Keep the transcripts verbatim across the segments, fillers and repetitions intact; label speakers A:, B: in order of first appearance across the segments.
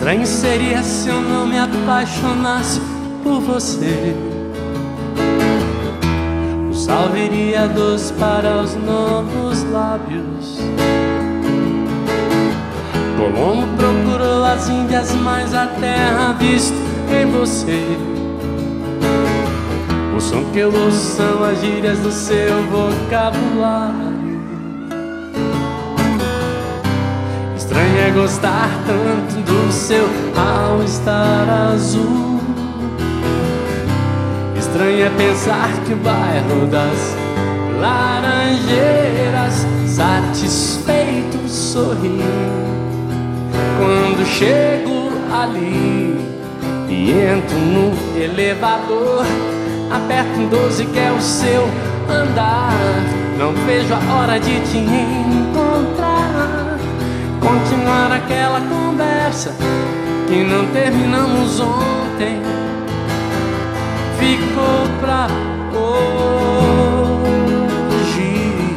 A: Estranho seria se eu não me apaixonasse por você. O sal viria doce para os novos lábios. Colombo procurou as Índias, mas a terra visto em você. O som que eu ouço são as gírias do seu vocabulário. Estranho é gostar tanto do seu all-star azul. Estranho é pensar que o bairro das Laranjeiras satisfeito sorri quando chego ali e entro no elevador. Aperto um doze que é o seu andar. Não vejo a hora de te encontrar, continuar aquela conversa que não terminamos ontem. Ficou pra hoje.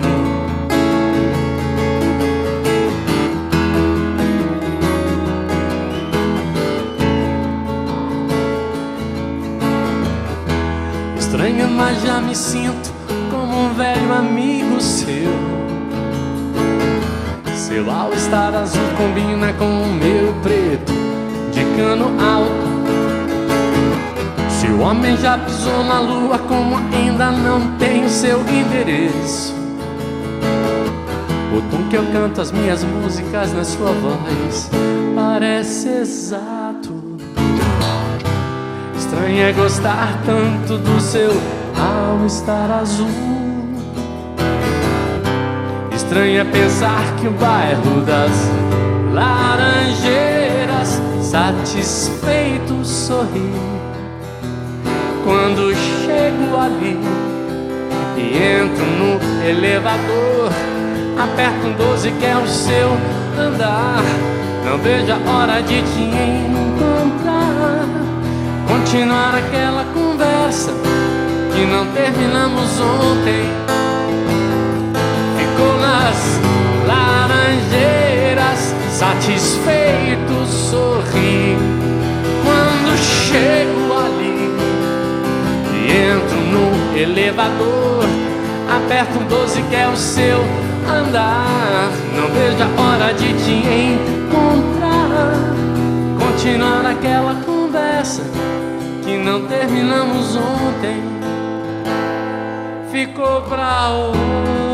A: Estranho, mas já me sinto como um velho amigo seu. Seu all-star azul combina com o meu preto de cano alto. Se o homem já pisou na lua, como ainda não tenho seu endereço. O tom que eu canto as minhas músicas na sua voz parece exato. Estranho é gostar tanto do seu all-star azul. Estranho é pensar que o bairro das Laranjeiras satisfeito sorri quando chego ali e entro no elevador. Aperto um doze que é o seu andar. Não vejo a hora de te encontrar, continuar aquela conversa que não terminamos ontem. Ficou nas Laranjeiras satisfeito sorri quando chego ali e entro no elevador. Aperto um doze que é o seu andar. Não vejo a hora de te encontrar, continuar aquela conversa que não terminamos ontem. Ficou pra hoje.